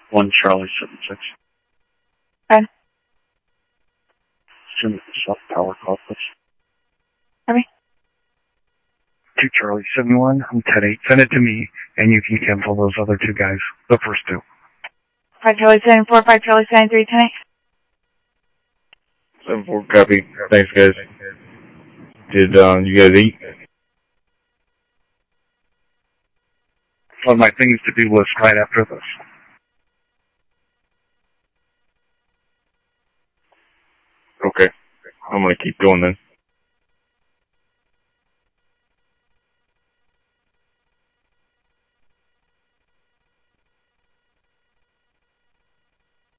1 Charlie 76. Okay. Send South Tower call, please. Harvey? 2 Charlie 71. I'm 10-8. Send it to me, and you can cancel those other 2 guys. The first 2. 5 Charlie 74, 5 Charlie 73, 10-8. 7-4, copy. Thanks, guys. Did you guys eat? On my things to do list right after this. Okay. I'm gonna keep going then.